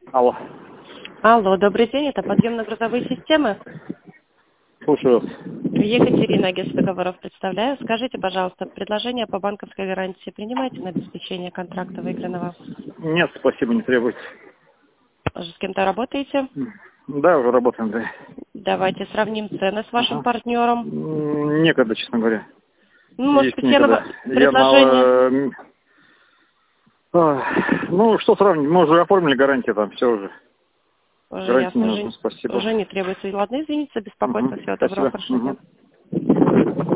Алло. Алло, добрый день, это подъемно-грузовые системы. Слушаю вас. Екатерина, агентство договоров представляю. Скажите, пожалуйста, предложение по банковской гарантии принимаете на обеспечение контракта выигранного? Нет, спасибо, не требуйте. С кем-то работаете? Да, уже работаем, да. Давайте сравним цены с вашим партнером. Некогда, честно говоря. Ну, может Есть быть, некогда. Я предложение. Ну, что сравнить? Мы уже оформили гарантию, там все уже. Уже Гарантии не ясно, нужно, спасибо. уже не требуется. Ладно, извините за беспокойство. Всего доброго, Спасибо. хорошего дня.